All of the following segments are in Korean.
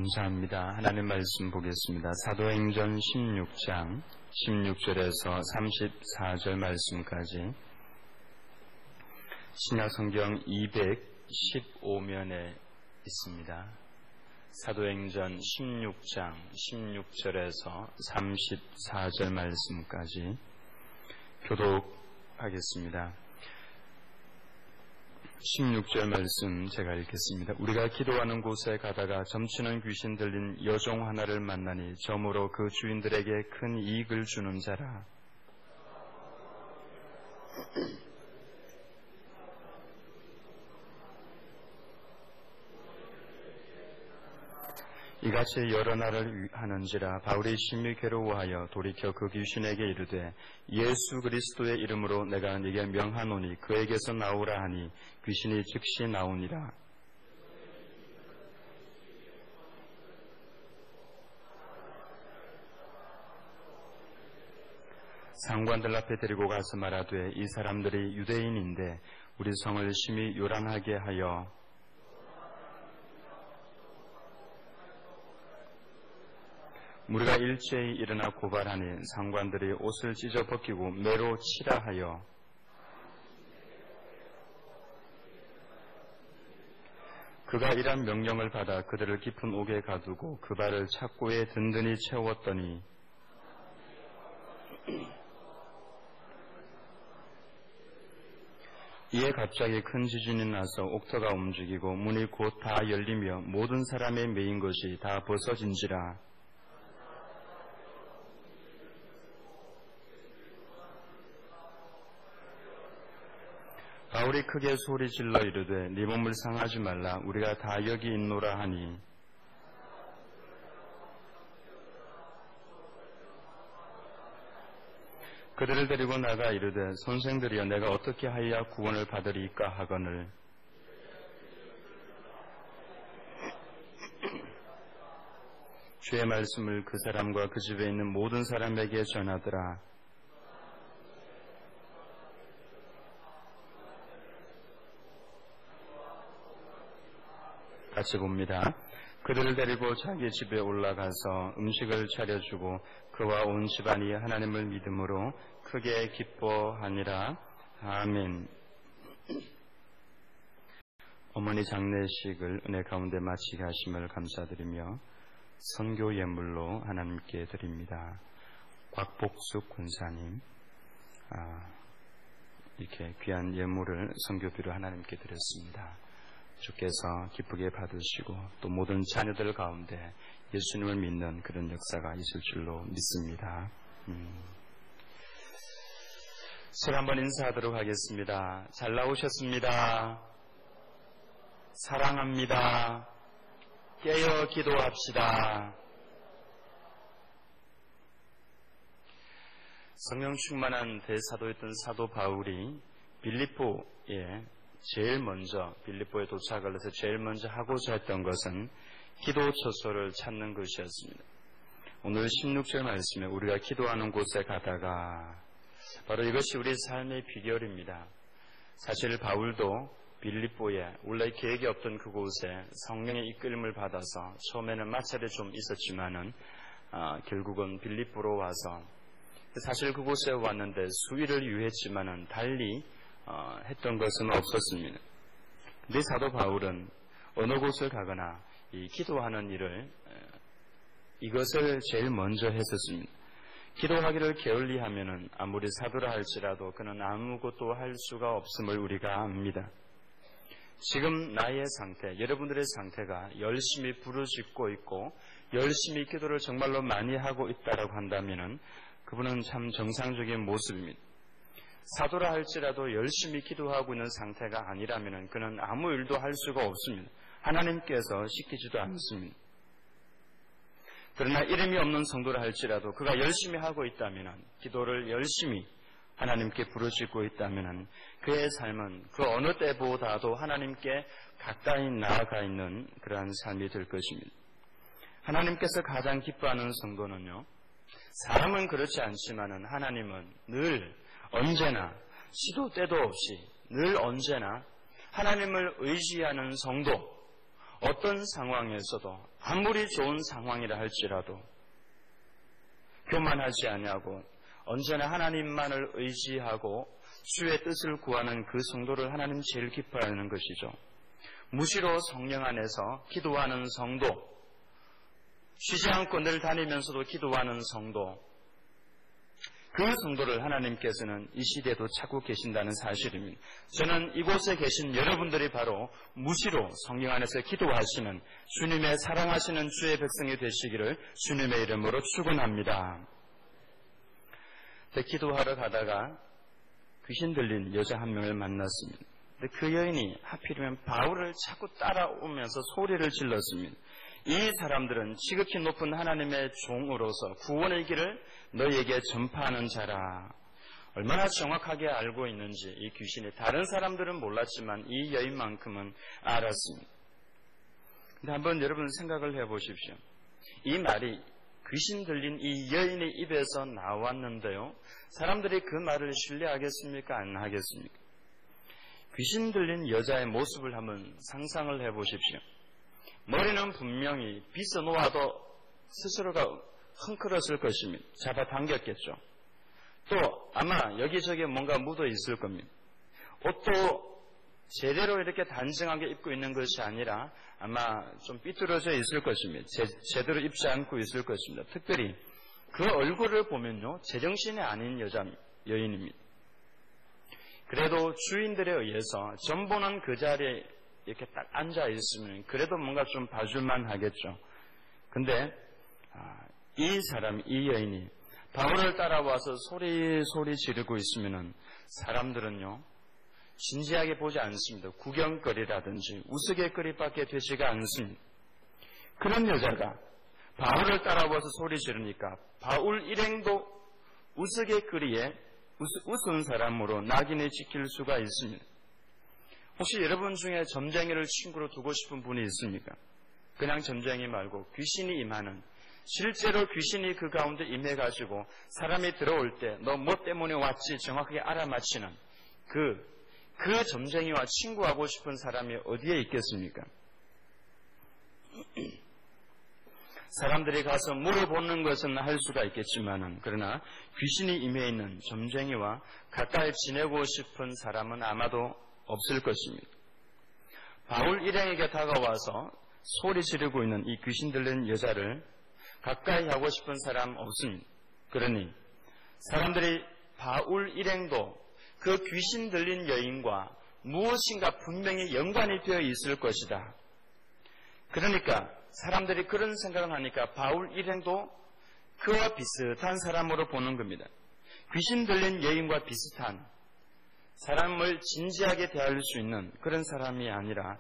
감사합니다. 하나님 말씀 보겠습니다. 사도행전 16장 16절에서 34절 말씀까지 신약성경 215면에 있습니다. 사도행전 16장 16절에서 34절 말씀까지 교독하겠습니다. 16절 말씀 제가 읽겠습니다. 우리가 기도하는 곳에 가다가 점치는 귀신 들린 여종 하나를 만나니 점으로 그 주인들에게 큰 이익을 주는 자라. 이같이 여러 날을 하는지라 바울이 심히 괴로워하여 돌이켜 그 귀신에게 이르되 예수 그리스도의 이름으로 내가 네게 명하노니 그에게서 나오라 하니 귀신이 즉시 나오니라. 상관들 앞에 데리고 가서 말하되 이 사람들이 유대인인데 우리 성을 심히 요란하게 하여 우리가 일제히 일어나 고발하니 상관들이 옷을 찢어 벗기고 매로 치라 하여 그가 이란 명령을 받아 그들을 깊은 옥에 가두고 그 발을 착고에 든든히 채웠더니 이에 갑자기 큰 지진이 나서 옥터가 움직이고 문이 곧 다 열리며 모든 사람의 매인 것이 다 벗어진지라. 바울이 크게 소리질러 이르되 네 몸을 상하지 말라 우리가 다 여기 있노라 하니 그들을 데리고 나가 이르되 선생들이여 내가 어떻게 하여야 구원을 받으리까 하거늘 주의 말씀을 그 사람과 그 집에 있는 모든 사람에게 전하더라. 같이 봅니다. 그들을 데리고 자기 집에 올라가서 음식을 차려주고 그와 온 집안이 하나님을 믿음으로 크게 기뻐하니라. 아멘. 어머니 장례식을 은혜 가운데 마치게 하심을 감사드리며 선교 예물로 하나님께 드립니다. 곽복숙 군사님 이렇게 귀한 예물을 선교비로 하나님께 드렸습니다. 주께서 기쁘게 받으시고 또 모든 자녀들 가운데 예수님을 믿는 그런 역사가 있을 줄로 믿습니다. 서로 한번 인사하도록 하겠습니다. 잘 나오셨습니다. 사랑합니다. 깨어 기도합시다. 성령 충만한 대사도였던 사도 바울이 빌립보에 제일 먼저 빌립보에 도착을 해서 제일 먼저 하고자 했던 것은 기도 처소를 찾는 것이었습니다. 오늘 16절 말씀에 우리가 기도하는 곳에 가다가 바로 이것이 우리 삶의 비결입니다. 사실 바울도 빌립보에 원래 계획이 없던 그곳에 성령의 이끌림을 받아서 처음에는 마찰이 좀 있었지만은 결국은 빌립보로 와서 사실 그곳에 왔는데 수일을 유했지만은 달리 했던 것은 없었습니다. 근데 사도 바울은 어느 곳을 가거나 이 기도하는 일을 이것을 제일 먼저 했었습니다. 기도하기를 게을리하면은 아무리 사도라 할지라도 그는 아무것도 할 수가 없음을 우리가 압니다. 지금 나의 상태, 여러분들의 상태가 열심히 부르짖고 있고 열심히 기도를 정말로 많이 하고 있다라고 한다면은 그분은 참 정상적인 모습입니다. 사도라 할지라도 열심히 기도하고 있는 상태가 아니라면 그는 아무 일도 할 수가 없습니다. 하나님께서 시키지도 않습니다. 그러나 이름이 없는 성도라 할지라도 그가 열심히 하고 있다면 기도를 열심히 하나님께 부르짖고 있다면 그의 삶은 그 어느 때보다도 하나님께 가까이 나아가 있는 그러한 삶이 될 것입니다. 하나님께서 가장 기뻐하는 성도는요, 사람은 그렇지 않지만은 하나님은 늘 언제나 시도 때도 없이 늘 언제나 하나님을 의지하는 성도, 어떤 상황에서도 아무리 좋은 상황이라 할지라도 교만하지 아니하고 언제나 하나님만을 의지하고 주의 뜻을 구하는 그 성도를 하나님 제일 기뻐하는 것이죠. 무시로 성령 안에서 기도하는 성도, 쉬지 않고 늘 다니면서도 기도하는 성도, 그 성도를 하나님께서는 이 시대에도 찾고 계신다는 사실입니다. 저는 이곳에 계신 여러분들이 바로 무시로 성령 안에서 기도하시는 주님의 사랑하시는 주의 백성이 되시기를 주님의 이름으로 축원합니다. 기도하러 가다가 귀신 들린 여자 한 명을 만났습니다. 그 여인이 하필이면 바울을 자꾸 따라오면서 소리를 질렀습니다. 이 사람들은 지극히 높은 하나님의 종으로서 구원의 길을 너희에게 전파하는 자라. 얼마나 정확하게 알고 있는지 이 귀신이 다른 사람들은 몰랐지만 이 여인만큼은 알았습니다. 근데 한번 여러분 생각을 해보십시오. 이 말이 귀신 들린 이 여인의 입에서 나왔는데요. 사람들이 그 말을 신뢰하겠습니까? 안 하겠습니까? 귀신 들린 여자의 모습을 한번 상상을 해보십시오. 머리는 분명히 빗어 놓아도 스스로가 헝클었을 것입니다. 잡아당겼겠죠. 또 아마 여기저기 뭔가 묻어 있을 겁니다. 옷도 제대로 이렇게 단정하게 입고 있는 것이 아니라 아마 좀 삐뚤어져 있을 것입니다. 제대로 입지 않고 있을 것입니다. 특별히 그 얼굴을 보면요, 제정신이 아닌 여인입니다. 그래도 주인들에 의해서 전보는 그 자리에 이렇게 딱 앉아 있으면 그래도 뭔가 좀 봐줄만 하겠죠. 근데 이 사람, 이 여인이 바울을 따라와서 소리 지르고 있으면은 사람들은요, 진지하게 보지 않습니다. 구경거리라든지 우스갯거리밖에 되지가 않습니다. 그런 여자가 바울을 따라와서 소리 지르니까 바울 일행도 우스갯거리에 웃은 사람으로 낙인을 지킬 수가 있습니다. 혹시 여러분 중에 점쟁이를 친구로 두고 싶은 분이 있습니까? 그냥 점쟁이 말고 귀신이 임하는, 실제로 귀신이 그 가운데 임해가지고 사람이 들어올 때 너 뭐 때문에 왔지 정확하게 알아맞히는 그 점쟁이와 친구하고 싶은 사람이 어디에 있겠습니까? 사람들이 가서 물어보는 것은 할 수가 있겠지만은, 그러나 귀신이 임해 있는 점쟁이와 가까이 지내고 싶은 사람은 아마도 없을 것입니다. 바울 일행에게 다가와서 소리 지르고 있는 이 귀신 들린 여자를 가까이 하고 싶은 사람 없습니다. 그러니 사람들이 바울 일행도 그 귀신 들린 여인과 무엇인가 분명히 연관이 되어 있을 것이다. 그러니까 사람들이 그런 생각을 하니까 바울 일행도 그와 비슷한 사람으로 보는 겁니다. 귀신 들린 여인과 비슷한, 사람을 진지하게 대할 수 있는 그런 사람이 아니라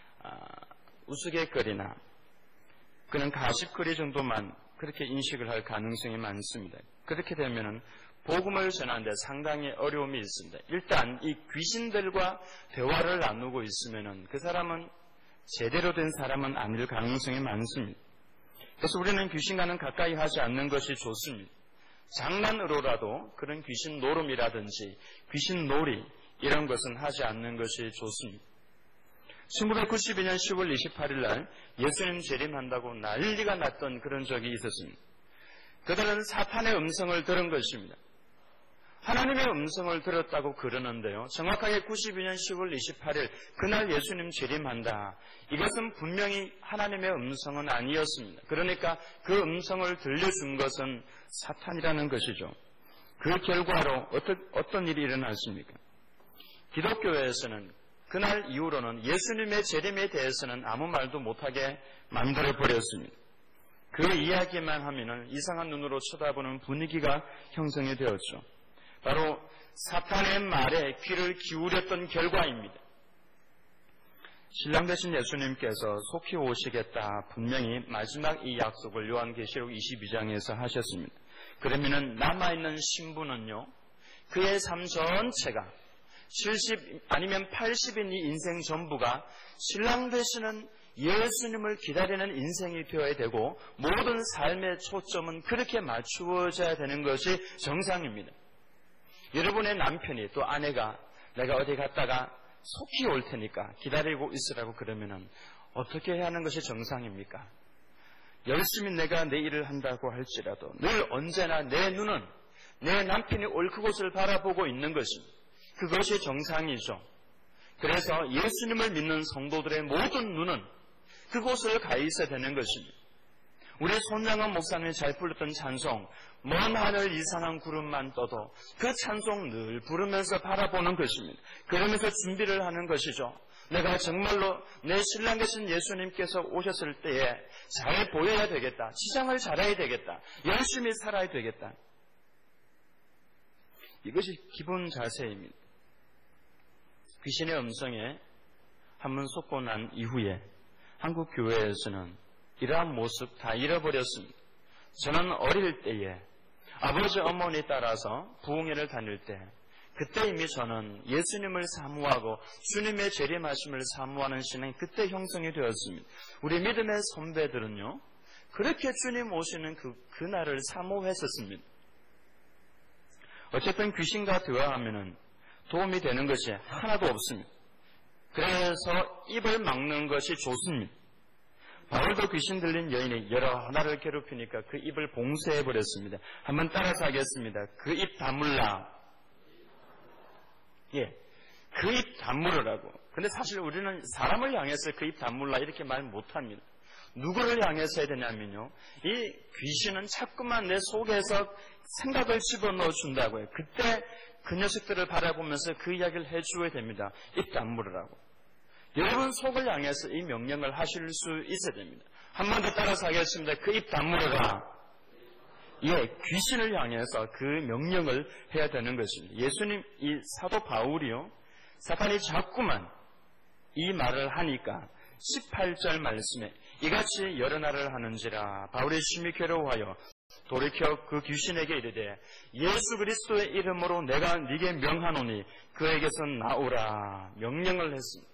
우스갯거리나 그런 가십거리 정도만 그렇게 인식을 할 가능성이 많습니다. 그렇게 되면은 복음을 전하는데 상당히 어려움이 있습니다. 일단 이 귀신들과 대화를 나누고 있으면은 그 사람은 제대로 된 사람은 아닐 가능성이 많습니다. 그래서 우리는 귀신과는 가까이 하지 않는 것이 좋습니다. 장난으로라도 그런 귀신 노름이라든지 귀신 놀이 이런 것은 하지 않는 것이 좋습니다. 1992년 10월 28일 날 예수님 재림한다고 난리가 났던 그런 적이 있었습니다. 그들은 사탄의 음성을 들은 것입니다. 하나님의 음성을 들었다고 그러는데요. 정확하게 92년 10월 28일 그날 예수님 재림한다. 이것은 분명히 하나님의 음성은 아니었습니다. 그러니까 그 음성을 들려준 것은 사탄이라는 것이죠. 그 결과로 어떤 일이 일어났습니까? 기독교에서는 그날 이후로는 예수님의 재림에 대해서는 아무 말도 못하게 만들어버렸습니다. 그 이야기만 하면은 이상한 눈으로 쳐다보는 분위기가 형성이 되었죠. 바로 사탄의 말에 귀를 기울였던 결과입니다. 신랑 되신 예수님께서 속히 오시겠다 분명히 마지막 이 약속을 요한계시록 22장에서 하셨습니다. 그러면은 남아있는 신부는요, 그의 삶 전체가 70 아니면 80인 이 인생 전부가 신랑 되시는 예수님을 기다리는 인생이 되어야 되고 모든 삶의 초점은 그렇게 맞추어져야 되는 것이 정상입니다. 여러분의 남편이 또 아내가 내가 어디 갔다가 속히 올 테니까 기다리고 있으라고 그러면은 어떻게 해야 하는 것이 정상입니까? 열심히 내가 내 일을 한다고 할지라도 늘 언제나 내 눈은 내 남편이 올 그곳을 바라보고 있는 것입니다. 그것이 정상이죠. 그래서 예수님을 믿는 성도들의 모든 눈은 그곳을 가 있어야 되는 것입니다. 우리 손양원 목사님이 잘 불렀던 찬송, 먼 하늘 이상한 구름만 떠도 그 찬송 늘 부르면서 바라보는 것입니다. 그러면서 준비를 하는 것이죠. 내가 정말로 내 신랑 되신 예수님께서 오셨을 때에 잘 보여야 되겠다. 치장을 잘해야 되겠다. 열심히 살아야 되겠다. 이것이 기본 자세입니다. 귀신의 음성에 한번 속고 난 이후에 한국 교회에서는 이러한 모습 다 잃어버렸습니다. 저는 어릴 때에 아버지 어머니 따라서 부흥회를 다닐 때 그때 이미 저는 예수님을 사모하고 주님의 재림하심을 사모하는 신앙이 그때 형성이 되었습니다. 우리 믿음의 선배들은요, 그렇게 주님 오시는 그날을 사모했었습니다. 어쨌든 귀신과 대화하면은 도움이 되는 것이 하나도 없습니다. 그래서 입을 막는 것이 좋습니다. 바울도 귀신 들린 여인이 여러 나를 괴롭히니까 그 입을 봉쇄해버렸습니다. 한번 따라서 하겠습니다. 그 입 다물라. 그 입 다물으라고. 근데 사실 우리는 사람을 향해서 그 입 다물라 이렇게 말 못합니다. 누구를 향해서 해야 되냐면요, 이 귀신은 자꾸만 내 속에서 생각을 집어넣어 준다고요. 그때 그 녀석들을 바라보면서 그 이야기를 해줘야 됩니다. 입 다물으라고. 여러분 속을 향해서 이 명령을 하실 수 있어야 됩니다. 한 번 더 따라서 하겠습니다. 그 입 다물어라. 귀신을 향해서 그 명령을 해야 되는 것입니다. 예수님, 이 사도 바울이요, 사탄이 자꾸만 이 말을 하니까 18절 말씀에 이같이 여러 날을 하는지라 바울이 심히 괴로워하여 돌이켜 그 귀신에게 이르되 예수 그리스도의 이름으로 내가 네게 명하노니 그에게서 나오라 명령을 했습니다.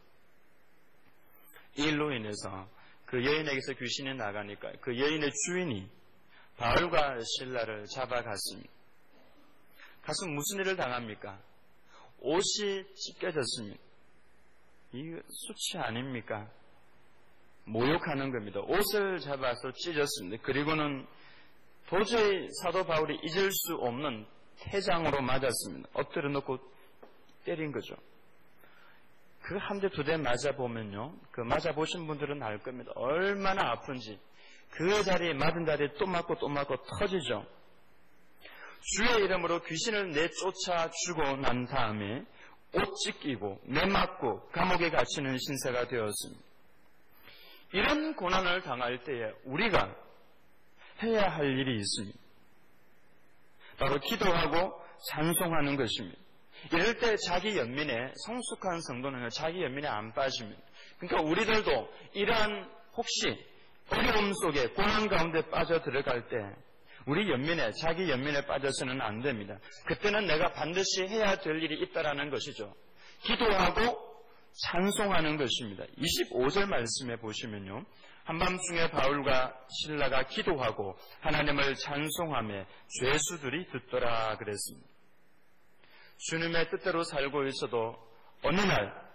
이 일로 인해서 그 여인에게서 귀신이 나가니까 그 여인의 주인이 바울과 실라를 잡아갔습니다. 가서 무슨 일을 당합니까? 옷이 찢겨졌습니다. 이거 수치 아닙니까? 모욕하는 겁니다. 옷을 잡아서 찢었습니다. 그리고는 도저히 사도 바울이 잊을 수 없는 태장으로 맞았습니다. 엎드려 놓고 때린 거죠. 그 한 대 두 대 맞아보면요, 그 맞아보신 분들은 알 겁니다. 얼마나 아픈지. 그 자리에 맞은 자리에 또 맞고 또 맞고 터지죠. 주의 이름으로 귀신을 내쫓아 주고 난 다음에 옷 찢기고 매맞고 감옥에 갇히는 신세가 되었습니다. 이런 고난을 당할 때에 우리가 해야 할 일이 있습니다. 바로 기도하고 찬송하는 것입니다. 이럴 때 자기 연민에, 성숙한 성도는 자기 연민에 안 빠집니다. 그러니까 우리들도 이러한 혹시 어려움 속에 고난 가운데 빠져 들어갈 때 우리 연민에, 자기 연민에 빠져서는 안 됩니다. 그때는 내가 반드시 해야 될 일이 있다라는 것이죠. 기도하고 찬송하는 것입니다. 25절 말씀에 보시면요, 한밤중에 바울과 실라가 기도하고 하나님을 찬송하며 죄수들이 듣더라 그랬습니다. 주님의 뜻대로 살고 있어도 어느 날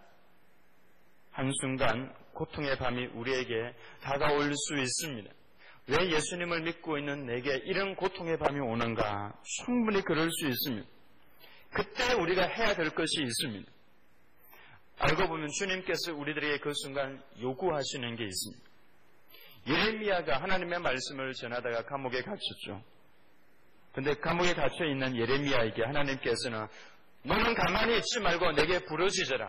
한순간 고통의 밤이 우리에게 다가올 수 있습니다. 왜 예수님을 믿고 있는 내게 이런 고통의 밤이 오는가? 충분히 그럴 수 있습니다. 그때 우리가 해야 될 것이 있습니다. 알고 보면 주님께서 우리들에게 그 순간 요구하시는 게 있습니다. 예레미야가 하나님의 말씀을 전하다가 감옥에 갇혔죠. 그런데 감옥에 갇혀 있는 예레미야에게 하나님께서는 너는 가만히 있지 말고 내게 부르짖어라.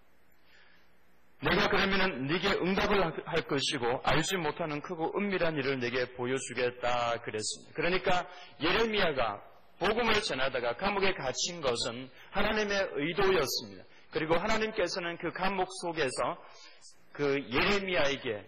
내가 그러면은 네게 응답을 할 것이고 알지 못하는 크고 은밀한 일을 내게 보여주겠다 그랬습니다. 그러니까 예레미야가 복음을 전하다가 감옥에 갇힌 것은 하나님의 의도였습니다. 그리고 하나님께서는 그 감옥 속에서 그 예레미야에게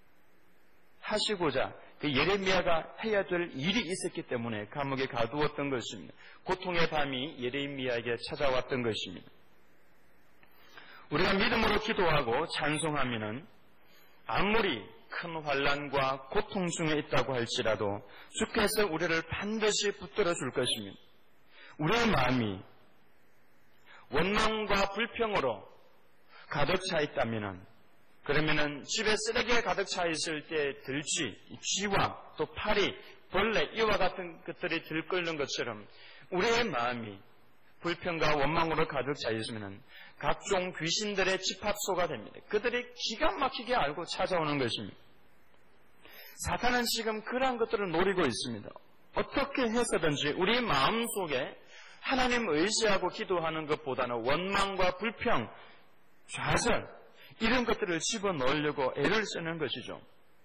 하시고자 그 예레미야가 해야 될 일이 있었기 때문에 감옥에 가두었던 것입니다. 고통의 밤이 예레미야에게 찾아왔던 것입니다. 우리가 믿음으로 기도하고 찬송하면은 아무리 큰 환난과 고통 중에 있다고 할지라도 주께서 우리를 반드시 붙들어 줄 것입니다. 우리의 마음이 원망과 불평으로 가득 차 있다면은 그러면은 집에 쓰레기가 가득 차 있을 때 들쥐, 쥐와 또 파리, 벌레 이와 같은 것들이 들끓는 것처럼 우리의 마음이 불평과 원망으로 가득 차 있으면 각종 귀신들의 집합소가 됩니다. 그들이 기가 막히게 알고 찾아오는 것입니다. 사탄은 지금 그러한 것들을 노리고 있습니다. 어떻게 해서든지 우리 마음속에 하나님 의지하고 기도하는 것보다는 원망과 불평, 좌절 이런 것들을 집어넣으려고 애를 쓰는 것이죠.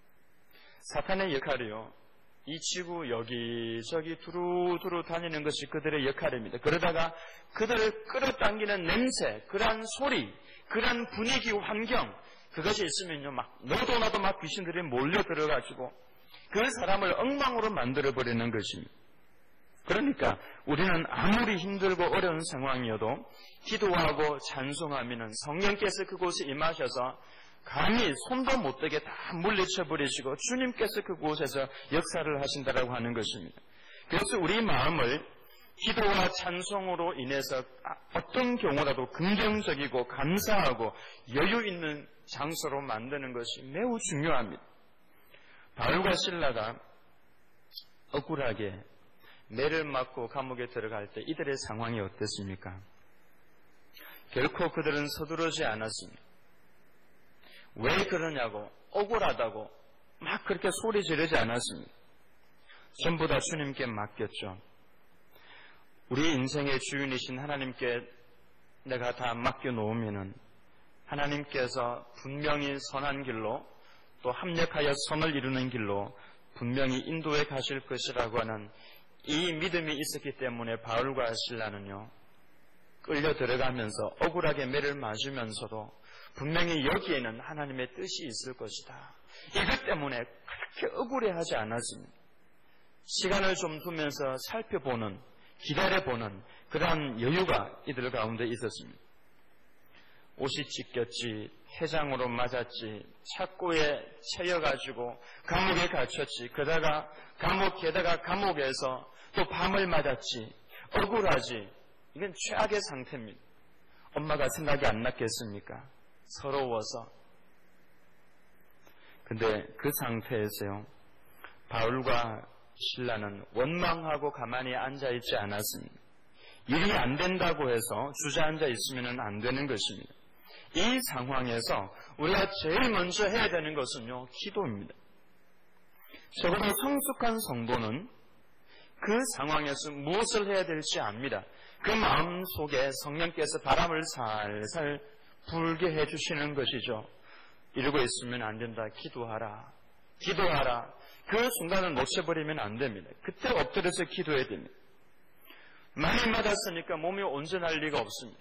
사탄의 역할이요, 이 지구 여기저기 두루두루 다니는 것이 그들의 역할입니다. 그러다가 그들을 끌어당기는 냄새, 그러한 소리, 그러한 분위기, 환경, 그것이 있으면요, 막 너도 나도 막 귀신들이 몰려들어가지고 그 사람을 엉망으로 만들어버리는 것입니다. 그러니까 우리는 아무리 힘들고 어려운 상황이어도 기도하고 찬송하면 성령께서 그곳에 임하셔서 감히 손도 못 대게 다 물리쳐버리시고 주님께서 그곳에서 역사를 하신다라고 하는 것입니다. 그래서 우리 마음을 기도와 찬송으로 인해서 어떤 경우라도 긍정적이고 감사하고 여유 있는 장소로 만드는 것이 매우 중요합니다. 바울과 실라가 억울하게 매를 맞고 감옥에 들어갈 때 이들의 상황이 어땠습니까? 결코 그들은 서두르지 않았습니다. 왜 그러냐고, 억울하다고 막 그렇게 소리 지르지 않았습니다. 전부 다 주님께 맡겼죠. 우리 인생의 주인이신 하나님께 내가 다 맡겨놓으면은 하나님께서 분명히 선한 길로 또 합력하여 선을 이루는 길로 분명히 인도해 가실 것이라고 하는 이 믿음이 있었기 때문에 바울과 실라는요, 끌려 들어가면서 억울하게 매를 맞으면서도 분명히 여기에는 하나님의 뜻이 있을 것이다. 이것 때문에 그렇게 억울해하지 않았습니다. 시간을 좀 두면서 살펴보는, 기다려보는 그러한 여유가 이들 가운데 있었습니다. 옷이 찢겼지, 해장으로 맞았지, 착고에 채여가지고 감옥에 갇혔지, 게다가 감옥에서 또 밤을 맞았지, 억울하지. 이건 최악의 상태입니다. 엄마가 생각이 안 났겠습니까? 서러워서. 근데 그 상태에서요, 바울과 실라는 원망하고 가만히 앉아있지 않았습니다. 일이 안 된다고 해서 주저앉아 있으면 안 되는 것입니다. 이 상황에서 우리가 제일 먼저 해야 되는 것은요, 기도입니다. 적어도 성숙한 성도는 그 상황에서 무엇을 해야 될지 압니다. 그 마음 속에 성령께서 바람을 살살 불게 해주시는 것이죠. 이러고 있으면 안 된다. 기도하라. 기도하라. 그 순간을 놓쳐버리면 안 됩니다. 그때 엎드려서 기도해야 됩니다. 많이 맞았으니까 몸이 온전할 리가 없습니다.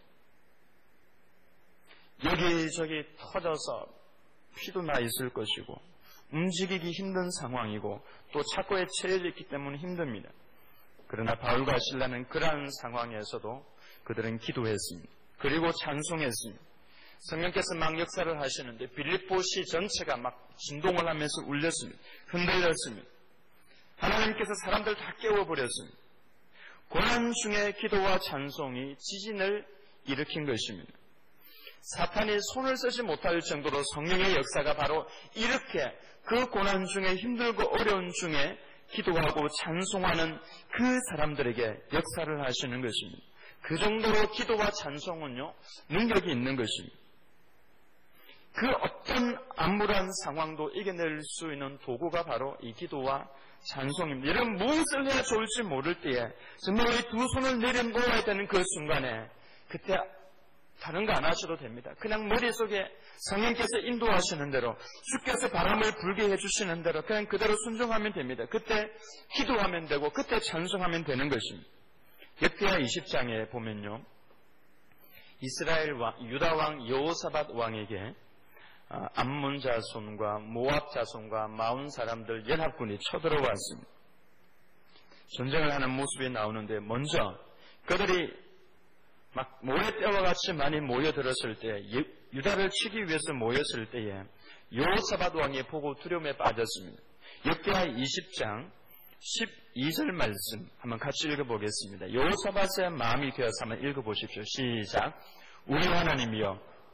여기저기 터져서 피도 나 있을 것이고 움직이기 힘든 상황이고 또 착고에 채여져 있기 때문에 힘듭니다. 그러나 바울과 실라는 그러한 상황에서도 그들은 기도했습니다. 그리고 찬송했습니다. 성령께서 막 역사를 하시는데 빌립보시 전체가 막 진동을 하면서 울렸습니다. 흔들렸습니다. 하나님께서 사람들 다 깨워버렸습니다. 고난 중에 기도와 찬송이 지진을 일으킨 것입니다. 사탄이 손을 쓰지 못할 정도로 성령의 역사가 바로 이렇게 그 고난 중에 힘들고 어려운 중에 기도하고 찬송하는 그 사람들에게 역사를 하시는 것입니다. 그 정도로 기도와 찬송은요, 능력이 있는 것입니다. 그 어떤 암울한 상황도 이겨낼 수 있는 도구가 바로 이 기도와 찬송입니다. 여러분, 무엇을 해야 좋을지 모를 때에 정말 이 두 손을 내려놓아야 되는 그 순간에 그때 다른 거 안 하셔도 됩니다. 그냥 머릿속에 성령께서 인도하시는 대로 주께서 바람을 불게 해주시는 대로 그냥 그대로 순종하면 됩니다. 그때 기도하면 되고 그때 찬송하면 되는 것입니다. 역대하 20장에 보면요, 이스라엘 왕, 유다 왕 여호사밧 왕에게 암몬 자손과 모압 자손과 마온 사람들 연합군이 쳐들어왔습니다. 전쟁을 하는 모습이 나오는데 먼저 그들이 막 모래떼와 같이 많이 모여들었을 때, 유다를 치기 위해서 모였을 때에 여호사밧 왕이 보고 두려움에 빠졌습니다. 역대하 20장 12절 말씀 한번 같이 읽어보겠습니다. 여호사밧의 마음이 되어서 한번 읽어보십시오. 시작. 우리 하나님이여,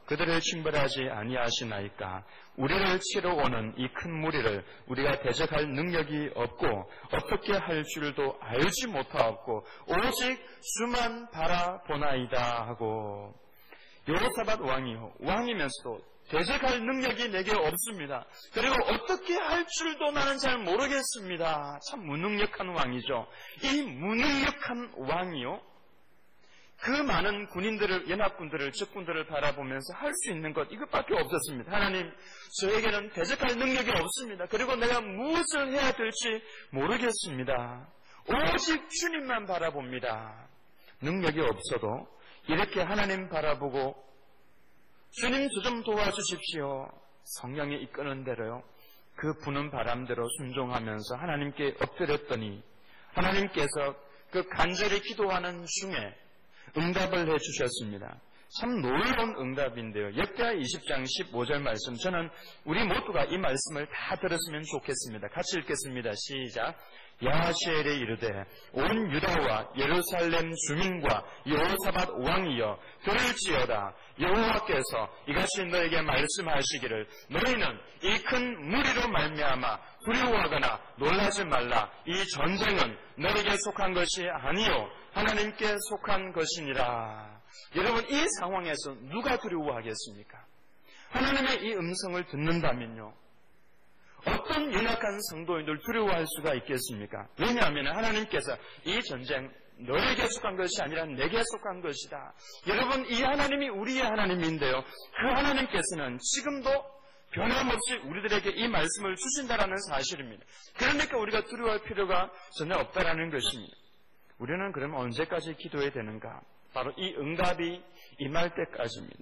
그들을 징벌하지 아니하시나이까. 우리를 치러 오는 이 큰 무리를 우리가 대적할 능력이 없고 어떻게 할 줄도 알지 못하옵고 오직 주만 바라보나이다 하고. 여호사밧 왕이요, 왕이면서도 대적할 능력이 내게 없습니다. 그리고 어떻게 할 줄도 나는 잘 모르겠습니다. 참 무능력한 왕이죠. 이 무능력한 왕이요, 그 많은 군인들을, 연합군들을, 적군들을 바라보면서 할 수 있는 것, 이것밖에 없었습니다. 하나님, 저에게는 대적할 능력이 없습니다. 그리고 내가 무엇을 해야 될지 모르겠습니다. 오직 주님만 바라봅니다. 능력이 없어도 이렇게 하나님 바라보고 주님 저 좀 도와주십시오. 성령이 이끄는 대로요, 그 부는 바람대로 순종하면서 하나님께 엎드렸더니 하나님께서 그 간절히 기도하는 중에 응답을 해주셨습니다. 참 놀라운 응답인데요. 역대하 20장 15절 말씀, 저는 우리 모두가 이 말씀을 다 들었으면 좋겠습니다. 같이 읽겠습니다. 시작. 야하시엘에 이르되 온 유다와 예루살렘 주민과 여호사밧 왕이여 들을지어다. 여호와께서 이같이 너에게 말씀하시기를 너희는 이 큰 무리로 말미암아 두려워하거나 놀라지 말라. 이 전쟁은 너에게 속한 것이 아니요 하나님께 속한 것이니라. 여러분, 이 상황에서 누가 두려워하겠습니까? 하나님의 이 음성을 듣는다면요, 어떤 연약한 성도인들 두려워할 수가 있겠습니까? 왜냐하면 하나님께서 이 전쟁 너에게 속한 것이 아니라 내게 속한 것이다. 여러분, 이 하나님이 우리의 하나님인데요, 그 하나님께서는 지금도 변함없이 우리들에게 이 말씀을 주신다라는 사실입니다. 그러니까 우리가 두려워할 필요가 전혀 없다라는 것입니다. 우리는 그러면 언제까지 기도해야 되는가? 바로 이 응답이 임할 때까지입니다.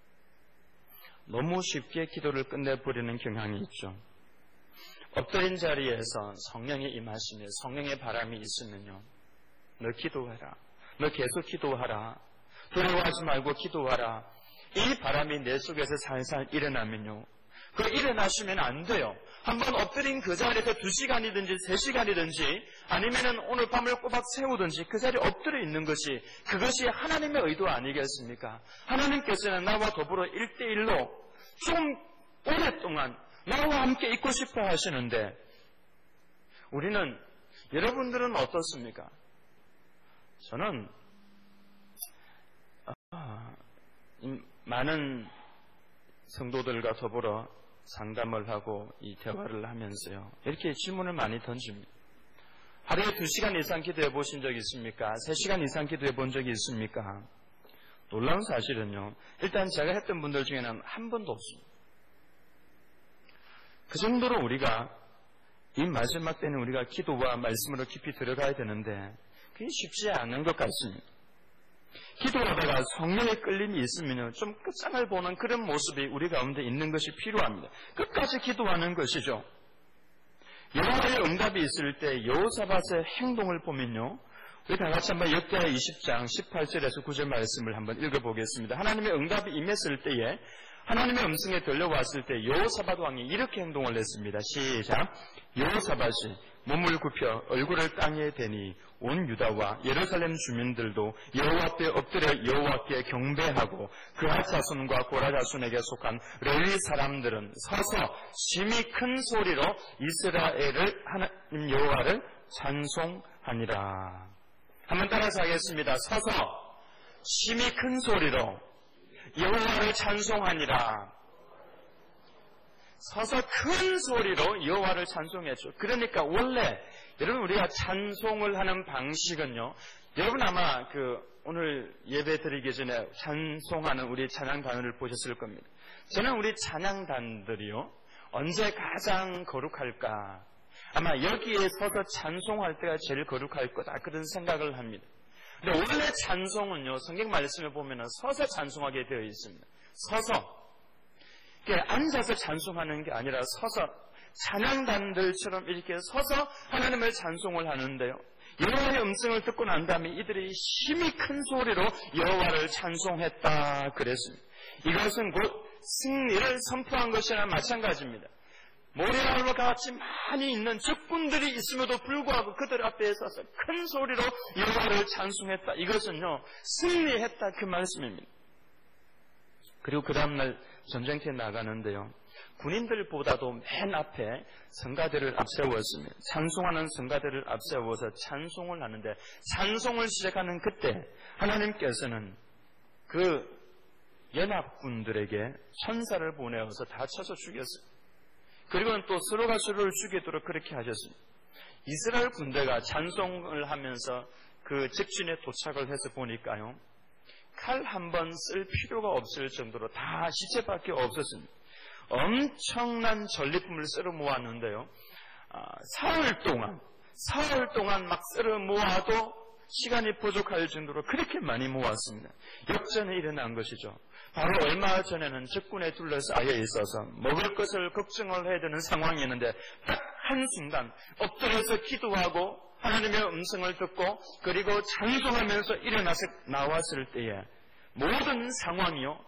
너무 쉽게 기도를 끝내버리는 경향이 있죠. 엎드린 자리에서 성령이 임하시며 성령의 바람이 있으면요, 너 기도해라, 너 계속 기도하라, 두려워하지 말고 기도하라. 이 바람이 내 속에서 살살 일어나면요, 그 일어나시면 안 돼요. 한번 엎드린 그 자리에서 2시간이든지 3시간이든지 아니면은 오늘 밤을 꼬박 세우든지 그 자리에 엎드려 있는 것이, 그것이 하나님의 의도 아니겠습니까? 하나님께서는 나와 더불어 1대1로 좀 오랫동안 나와 함께 있고 싶어 하시는데, 우리는, 여러분들은 어떻습니까? 저는 많은 성도들과 더불어 상담을 하고 이 대화를 하면서요, 이렇게 질문을 많이 던집니다. 하루에 2시간 이상 기도해 보신 적 있습니까? 3시간 이상 기도해 본 적이 있습니까? 놀라운 사실은요, 일단 제가 했던 분들 중에는 한 번도 없습니다. 그 정도로 우리가 이 마지막 때는 우리가 기도와 말씀으로 깊이 들어가야 되는데 그게 쉽지 않은 것 같습니다. 기도하다가 성령의 끌림이 있으면 좀 끝장을 보는 그런 모습이 우리 가운데 있는 것이 필요합니다. 끝까지 기도하는 것이죠. 여호와의 응답이 있을 때 여호사밧의 행동을 보면요, 우리 다 같이 한번 역대하 20장 18절에서 9절 말씀을 한번 읽어보겠습니다. 하나님의 응답이 임했을 때에, 하나님의 음성에 들려왔을 때 여호사밧 왕이 이렇게 행동을 했습니다. 시작. 여호사밧이 몸을 굽혀 얼굴을 땅에 대니 온 유다와 예루살렘 주민들도 여호와 앞에 엎드려 여호와께 경배하고 그핫 자손과 고라 자손에게 속한 레위 사람들은 서서 심히 큰 소리로 이스라엘을 하나님 여호와를 찬송하니라. 한번 따라서 하겠습니다. 서서 심히 큰 소리로 여호와를 찬송하니라. 서서 큰 소리로 여호와를 찬송했죠. 그러니까 원래 여러분, 우리가 찬송을 하는 방식은요, 여러분 아마 오늘 예배 드리기 전에 찬송하는 우리 찬양단을 보셨을 겁니다. 저는 우리 찬양단들이요, 언제 가장 거룩할까? 아마 여기에 서서 찬송할 때가 제일 거룩할 거다, 그런 생각을 합니다. 근데 원래 찬송은요, 성경 말씀을 보면 서서 찬송하게 되어 있습니다. 서서. 앉아서 찬송하는 게 아니라 서서, 찬양단들처럼 이렇게 서서 하나님을 찬송을 하는데요, 여호와의 음성을 듣고 난 다음에 이들이 힘이 큰 소리로 여호와를 찬송했다 그랬습니다. 이것은 곧 승리를 선포한 것이나 마찬가지입니다. 모래알과 같이 많이 있는 적군들이 있음에도 불구하고 그들 앞에 서서 큰 소리로 여호와를 찬송했다. 이것은요, 승리했다 그 말씀입니다. 그리고 그 다음날 전쟁터에 나가는데요. 군인들보다도 맨 앞에 성가대를 앞세웠습니다. 찬송하는 성가대를 앞세워서 찬송을 하는데 찬송을 시작하는 그때 하나님께서는 그 연합군들에게 천사를 보내어서 다 쳐서 죽였어요. 그리고는 또 서로가 서로를 죽이도록 그렇게 하셨습니다. 이스라엘 군대가 찬송을 하면서 그 직진에 도착을 해서 보니까요. 칼 한 번 쓸 필요가 없을 정도로 다 시체밖에 없었습니다. 엄청난 전리품을 쓸어 모았는데요. 사흘 동안 막 쓸어 모아도 시간이 부족할 정도로 그렇게 많이 모았습니다. 역전이 일어난 것이죠. 바로 얼마 전에는 적군에 둘러싸여 있어서 먹을 것을 걱정을 해야 되는 상황이었는데 딱 한순간 엎드려서 기도하고 하나님의 음성을 듣고 그리고 찬송하면서 일어나서 나왔을 때에 모든 상황이요.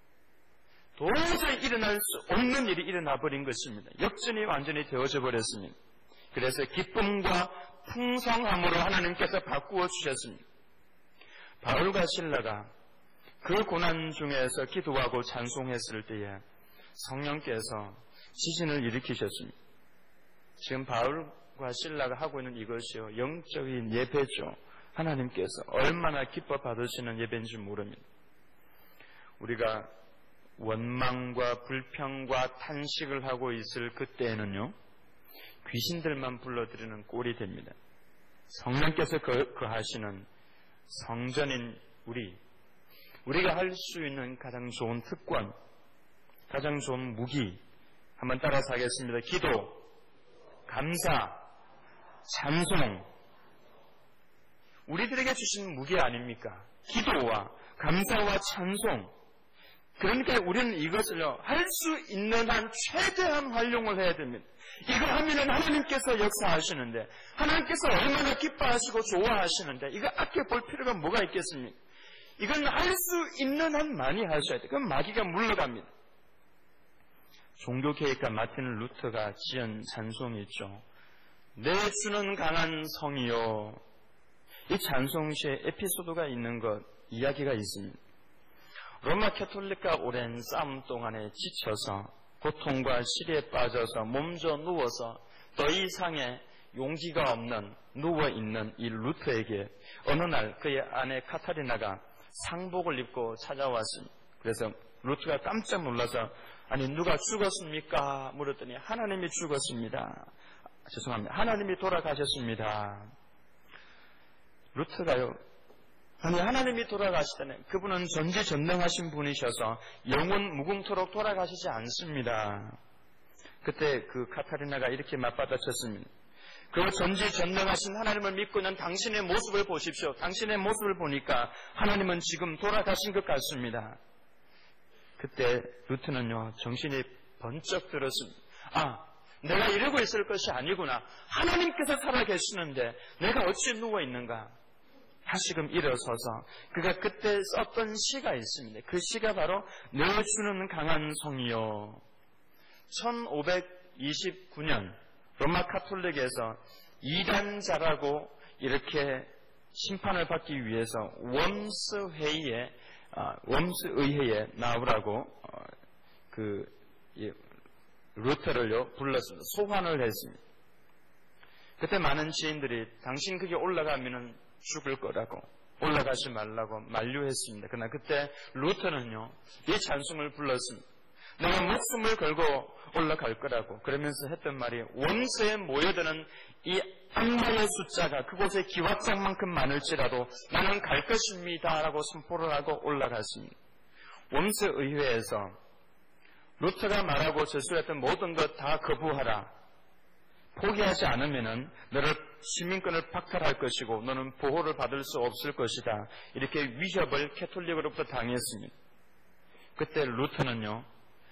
도저히 일어날 수 없는 일이 일어나 버린 것입니다. 역전이 완전히 되어져 버렸습니다. 그래서 기쁨과 풍성함으로 하나님께서 바꾸어 주셨습니다. 바울과 실라가 그 고난 중에서 기도하고 찬송했을 때에 성령께서 지진을 일으키셨습니다. 지금 바울과 실라가 하고 있는 이것이요. 영적인 예배죠. 하나님께서 얼마나 기뻐 받으시는 예배인지 모릅니다. 우리가 원망과 불평과 탄식을 하고 있을 그때에는요. 귀신들만 불러들이는 꼴이 됩니다. 성령께서 거하시는 성전인 우리가 할 수 있는 가장 좋은 특권, 가장 좋은 무기 한번 따라서 하겠습니다. 기도, 감사, 찬송. 우리들에게 주신 무기 아닙니까? 기도와 감사와 찬송. 그러니까 우리는 이것을요, 할 수 있는 한 최대한 활용을 해야 됩니다. 이거 하면은 하나님께서 역사하시는데, 하나님께서 얼마나 기뻐하시고 좋아하시는데, 이거 아껴볼 필요가 뭐가 있겠습니까? 이건 할 수 있는 한 많이 하셔야 돼요. 그럼 마귀가 물러갑니다. 종교개혁가 마틴 루터가 지은 찬송이 있죠. 내 주는 강한 성이요. 이 찬송시에 에피소드가 있는 것, 이야기가 있습니다. 로마 캐톨릭과 오랜 싸움 동안에 지쳐서 고통과 시리에 빠져서 몸져 누워서 더 이상의 용기가 없는 누워있는 이 루터에게 어느 날 그의 아내 카타리나가 상복을 입고 찾아왔습니다. 그래서 루터가 깜짝 놀라서 아니 누가 죽었습니까? 물었더니 하나님이 죽었습니다. 죄송합니다. 하나님이 돌아가셨습니다. 루터가요. 아니 하나님이 돌아가시다니 그분은 전지전능하신 분이셔서 영원 무궁토록 돌아가시지 않습니다. 그때 그 카타리나가 이렇게 맞받아쳤습니다. 그 전지전능하신 하나님을 믿고 있는 당신의 모습을 보십시오. 당신의 모습을 보니까 하나님은 지금 돌아가신 것 같습니다. 그때 루터는요 정신이 번쩍 들었습니다. 내가 이러고 있을 것이 아니구나. 하나님께서 살아계시는데 내가 어찌 누워있는가. 다시금 일어서서 그가 그때 썼던 시가 있습니다. 그 시가 바로 내 주는 강한 성이요. 1529년 로마 카톨릭에서 이단자라고 이렇게 심판을 받기 위해서 웜스의회에 나오라고 루터를요 불렀습니다. 소환을 했습니다. 그때 많은 지인들이 당신 그게 올라가면은 죽을 거라고 올라가지 말라고 만류했습니다. 그러나 그때 루터는요 이 찬송을 불렀습니다. 내가 목숨을 걸고 올라갈 거라고 그러면서 했던 말이 원수에 모여드는 이 악마의 숫자가 그곳에 기왓장만큼 많을지라도 나는 갈 것입니다 라고 선포를 하고 올라갔습니다. 웜스의회에서 루터가 말하고 제출했던 모든 것 다 거부하라. 포기하지 않으면은 너를 시민권을 박탈할 것이고 너는 보호를 받을 수 없을 것이다. 이렇게 위협을 캐톨릭으로부터 당했습니다. 그때 루터는요.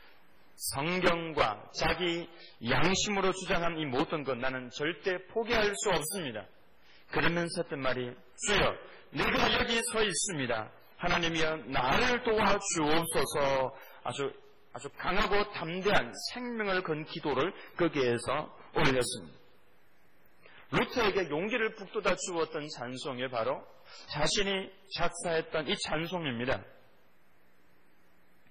성경과 자기 양심으로 주장한 이 모든 것 나는 절대 포기할 수 없습니다. 그러면서 했던 말이 주여 내가 여기 서 있습니다. 하나님이여 나를 도와주옵소서. 아주 강하고 담대한 생명을 건 기도를 거기에서 올렸습니다. 루터에게 용기를 북돋아 주었던 찬송이 바로 자신이 작사했던 이 찬송입니다.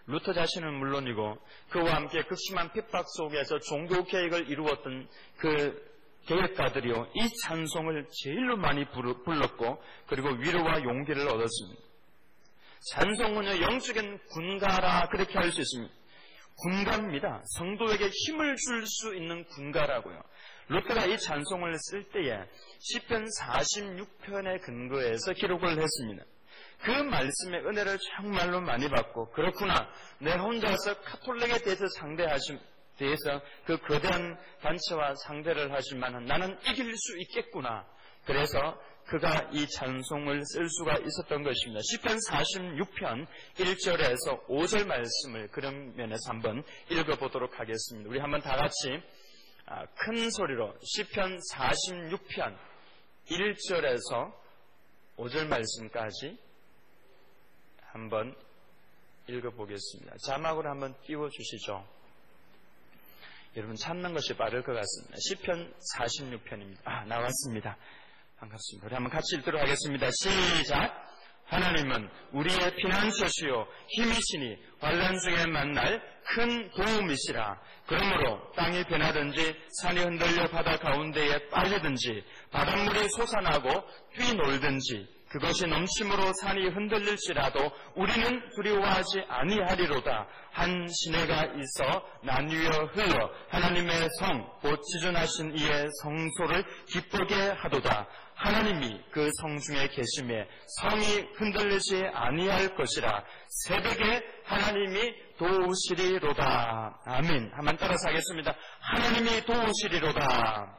루터 자신은 물론이고 그와 함께 극심한 핍박 속에서 종교 개혁을 이루었던 그 개혁가들이요, 이 찬송을 제일로 많이 불렀고 그리고 위로와 용기를 얻었습니다. 찬송은요, 영적인 군가라 그렇게 할 수 있습니다. 군가입니다. 성도에게 힘을 줄 수 있는 군가라고요. 루터가 이 찬송을 쓸 때에 시편 46편에 근거해서 기록을 했습니다. 그 말씀의 은혜를 정말로 많이 받고, 그렇구나, 내 혼자서 카톨릭에 대해서 그 거대한 단체와 상대를 하실 만한 나는 이길 수 있겠구나. 그래서 그가 이 찬송을 쓸 수가 있었던 것입니다. 시편 46편 1절에서 5절 말씀을 그런 면에서 한번 읽어보도록 하겠습니다. 우리 한번 다 같이 큰 소리로 시편 46편 1절에서 5절 말씀까지 한번 읽어보겠습니다. 자막으로 한번 띄워주시죠. 여러분 찾는 것이 빠를 것 같습니다. 시편 46편입니다. 나왔습니다. 반갑습니다. 우리 한번 같이 읽도록 하겠습니다. 시작! 하나님은 우리의 피난처시요 힘이시니 환난 중에 만날 큰 도움이시라. 그러므로 땅이 변하든지 산이 흔들려 바다 가운데에 빠지든지 바닷물이 솟아나고 뛰놀든지 그것이 넘침으로 산이 흔들릴지라도 우리는 두려워하지 아니하리로다. 한 시내가 있어 나뉘어 흘러 하나님의 성 곧 지존하신 이의 성소를 기쁘게 하도다. 하나님이 그 성 중에 계심에 성이 흔들리지 아니할 것이라. 새벽에 하나님이 도우시리로다. 아멘. 한번 따라서 하겠습니다. 하나님이 도우시리로다.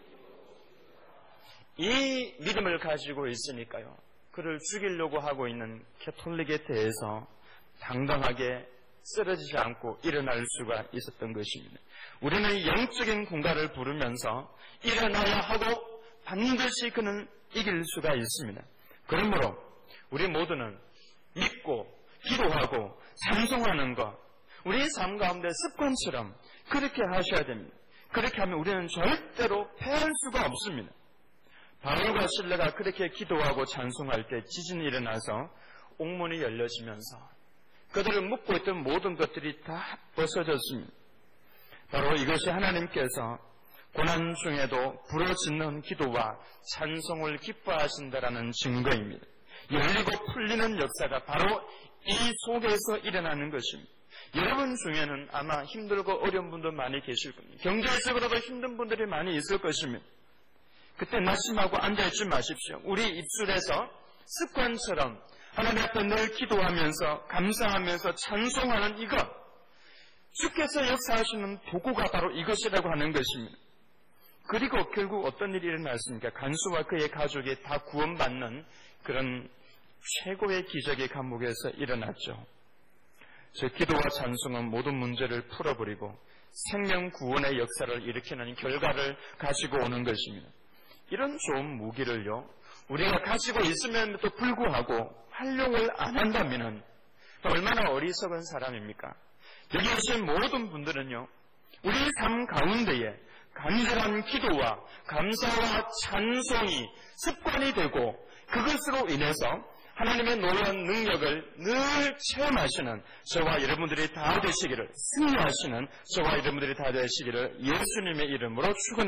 이 믿음을 가지고 있으니까요, 그를 죽이려고 하고 있는 캐톨릭에 대해서 당당하게 쓰러지지 않고 일어날 수가 있었던 것입니다. 우리는 영적인 군가를 부르면서 일어나야 하고 반드시 그는 이길 수가 있습니다. 그러므로 우리 모두는 믿고 기도하고 찬송하는 것, 우리의 삶 가운데 습관처럼 그렇게 하셔야 됩니다. 그렇게 하면 우리는 절대로 패할 수가 없습니다. 바울과 실레가 그렇게 기도하고 찬송할 때 지진이 일어나서 옥문이 열려지면서 그들을 묶고 있던 모든 것들이 다 벗어졌습니다. 바로 이것이 하나님께서 고난 중에도 부르짖는 기도와 찬송을 기뻐하신다라는 증거입니다. 열리고 풀리는 역사가 바로 이 속에서 일어나는 것입니다. 여러분 중에는 아마 힘들고 어려운 분들 많이 계실 겁니다. 경제적으로도 힘든 분들이 많이 있을 것입니다. 그때 낙심하고 앉아있지 마십시오. 우리 입술에서 습관처럼 하나님 앞에 늘 기도하면서 감사하면서 찬송하는 이것, 주께서 역사하시는 도구가 바로 이것이라고 하는 것입니다. 그리고 결국 어떤 일이 일어났습니까? 간수와 그의 가족이 다 구원받는 그런 최고의 기적의 감옥에서 일어났죠. 저 기도와 찬송은 모든 문제를 풀어버리고 생명 구원의 역사를 일으키는 결과를 가지고 오는 것입니다. 이런 좋은 무기를요, 우리가 가지고 있음에도 불구하고 활용을 안 한다면 얼마나 어리석은 사람입니까? 여기 오신 모든 분들은요, 우리 삶 가운데에 간절한 기도와 감사와 찬송이 습관이 되고 그것으로 인해서 하나님의 놀라운 능력을 늘 체험하시는 저와 여러분들이 다 되시기를, 승리하시는 저와 여러분들이 다 되시기를 예수님의 이름으로 축원합니다.